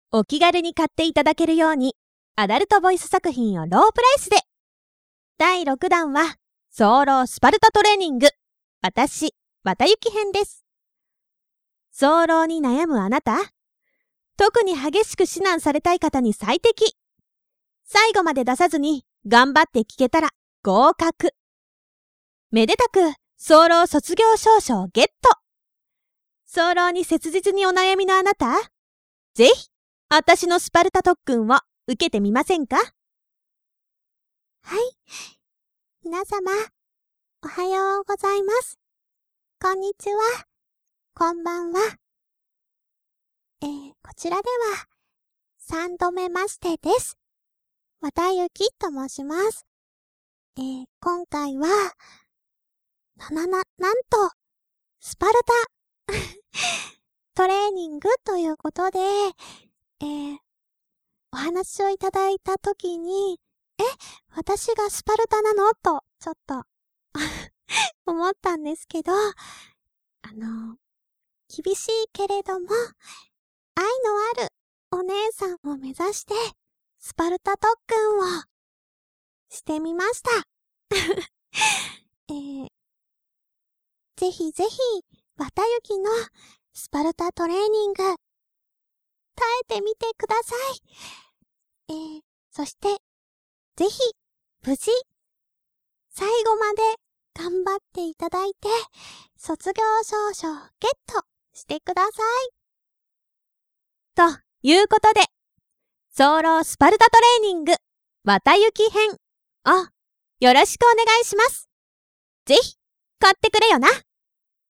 お気軽に買っていただけるように、アダルトボイス作品をロープライスで。第6弾は、早漏スパルタトレーニング、私、綿雪編です。早漏に悩むあなた、特に激しく指南されたい方に最適。最後まで出さずに頑張って聞けたら合格。めでたく早漏卒業証書をゲット。早漏に切実にお悩みのあなた、ぜひ私のスパルタ特訓を受けてみませんか？ はい。皆様、おはようございます。こんにちは。こんばんは。こちらでは、3度目ましてです。綿雪と申します。今回は、なんと、スパルタトレーニングということで、お話をいただいたときに、私がスパルタなのと、ちょっと思ったんですけど、厳しいけれども、愛のあるお姉さんを目指して、スパルタ特訓をしてみました。ぜひぜひ、綿雪のスパルタトレーニング、耐えてみてください。そして、ぜひ、無事、最後まで頑張っていただいて、卒業証書をゲットしてください。 ということで、早漏スパルタトレーニング、綿雪編をよろしくお願いします。ぜひ、買ってくれよな。